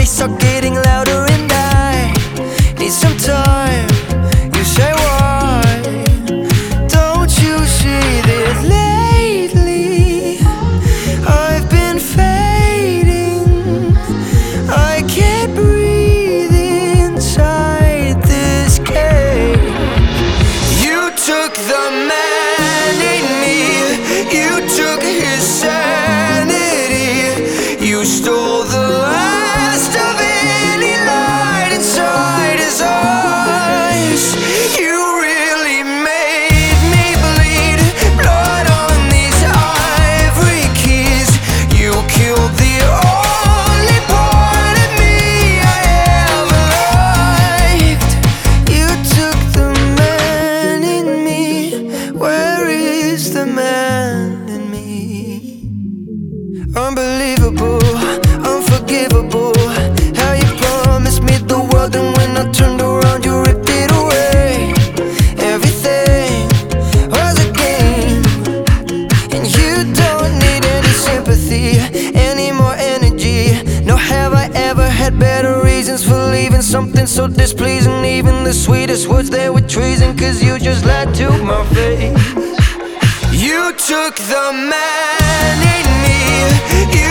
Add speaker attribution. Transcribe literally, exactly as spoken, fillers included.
Speaker 1: voice are getting louder and I need some time. You say why? Don't you see that lately I've been fading? I can't breathe inside this cage. You took the man in me, you took his sanity, you stole the last of any light inside his eyes. You really made me bleed blood on these ivory keys. You killed the only part of me I ever liked. You took the man in me. Where is the man in me? Unbelievable, unforgivable, how you promised me the world and when I turned around you ripped it away. Everything was a game, and you don't need any sympathy, any more energy. No, have I ever had better reasons for leaving something so displeasing? Even the sweetest words, they were treason, cause you just lied to my face. You took the man in me, you